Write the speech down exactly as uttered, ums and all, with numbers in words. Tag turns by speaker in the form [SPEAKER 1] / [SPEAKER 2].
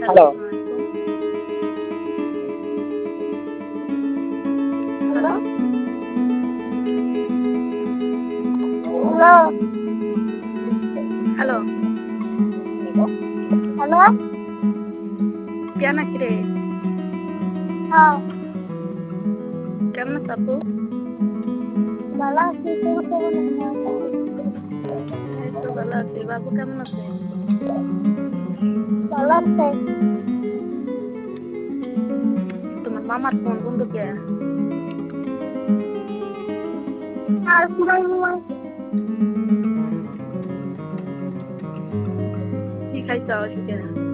[SPEAKER 1] Hello.
[SPEAKER 2] Hello. Hello.
[SPEAKER 1] Hello.
[SPEAKER 2] Hello.
[SPEAKER 1] কেন কিরে?
[SPEAKER 2] হ্যাঁ।
[SPEAKER 1] কেমন আছো আপু?
[SPEAKER 2] ভালো আছি, তুমি কেমন আছো?
[SPEAKER 1] এই তো ভালো আছি। বাবু কেমন আছে?
[SPEAKER 2] ভালো আছে।
[SPEAKER 1] তোমার মামার ফোন বন্ধ কে?
[SPEAKER 2] আর পুরাই
[SPEAKER 1] কি খাইছো আজকে?